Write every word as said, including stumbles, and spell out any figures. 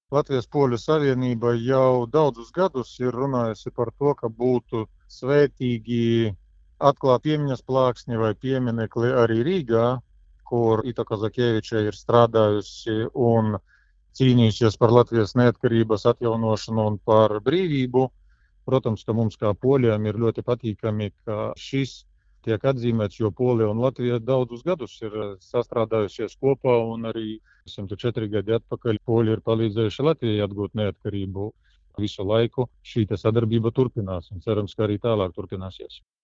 Latvijas Poļu savienība jau daudzus gadus ir runājusi par to, ka būtu svētīgi atklāt piemiņas plāksni vai pieminekli arī Rīgā, kur Ita Kazakeviča ir strādājusi un cīnījusies par Latvijas neatkarības atjaunošanu un par brīvību. Protams, ka mums kā poļiem ir ļoti patīkami, ka šis tiek atzīmēts, jo Polija un Latvija daudzus gadus ir sastrādājusies kopā, un arī simt četri gadi atpakaļ Poļi ir palīdzējuši Latvijai atgūt neatkarību. Visu laiku šī sadarbība turpinās, un cerams, ka arī tālāk turpināsies.